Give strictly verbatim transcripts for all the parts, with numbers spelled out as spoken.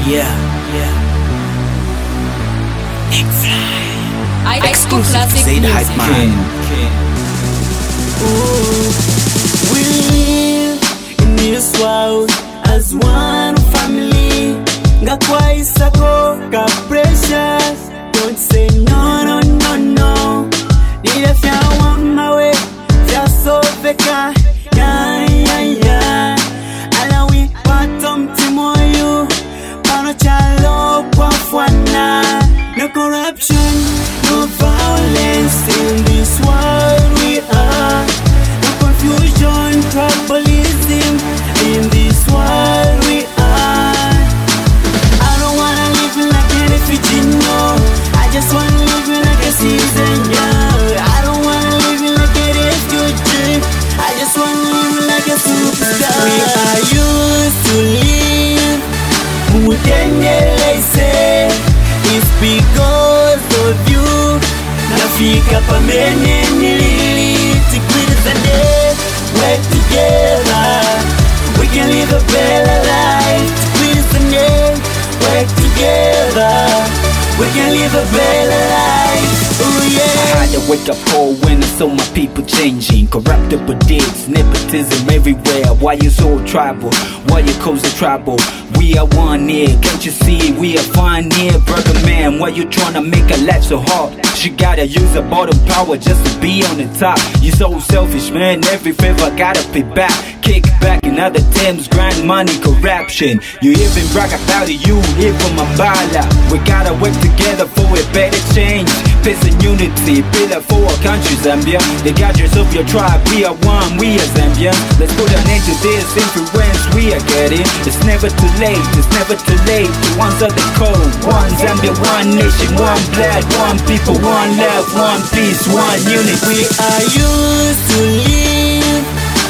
Yeah, yeah. I Exclusive classic Say the music. Hype Man. Ooh, we live in this world as one family. Ngakwaisako ka precious. Don't say no, no, no, no. Nile fya wamawe, fya soveka. Yeah, yeah, yeah. Alawi patom timoyu. Pano chalo kwa fwana. No corruption, no violence in this world we are. No confusion, tribalism in this world we are. I don't wanna live like a refugee, no. I just wanna live like a citizen, yeah. I don't wanna live like a refugee. I just wanna live like a superstar. We are used to live. Mutendele say it's because of you. Nafika pamene niliti kwizane. We're together. We can live a better life. Kwizane. We're together. We can live a better life. Oh yeah. I had to wake up call when I saw my people changing. Corruptible deeds, nepotism everywhere. Why you so tribal? Why you cause the trouble? We are one here, can't you see? We are fine here, brother man. Why you tryna make a life so hard? She gotta use her bottom power just to be on the top. You so selfish, man. Every favor gotta pay back. Kick back in other terms, grind money, corruption. You even brag about it, you live from Mambala. We gotta work together for a better change. Peace and unity, pillar for our country, Zambia. The gadgets of your tribe, we are one, we are Zambia. Let's put an end to this influence we are getting. It's never too late, it's never too late to answer the call. One Zambia, one nation, one blood, one people, one love, one peace, one unity. We are used to live.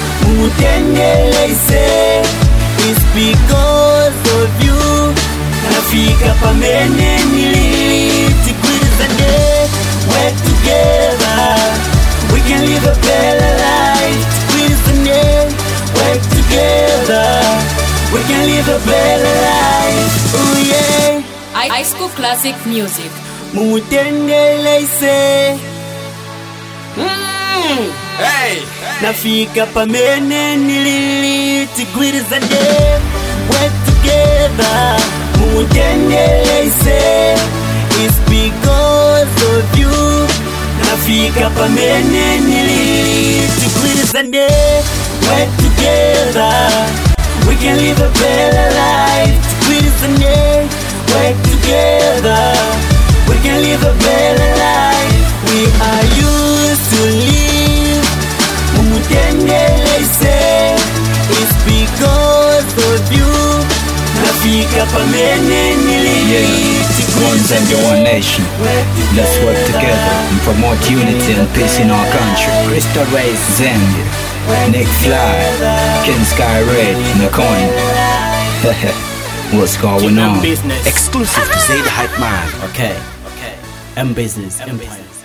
Mutendele say it's because of you. Nafika pamene niliti kwizane. We're together. We can live a better life. Kwizane. We're together. We can live a better life. Oh yeah. I School Classic Music. Mutendele say mm. Hey, Nafika pamene niliti kwizane. We're together. Mutendele say it's because of you. Nafika pamene niliti kwizane. We're together. We can live a better life. Kwizane. We're together. We can live a better life. We are used to live. Mutendele say it's because of you. Nafika pamene niliti One Zambia, one nation. Let's work together and promote unity and peace in our country. Crystal Race, Zambia. Nick Fly, Ken Sky Red, Nacoin. What's going on? Exclusive to Say the Hype Man. Okay, okay. M Business Empire.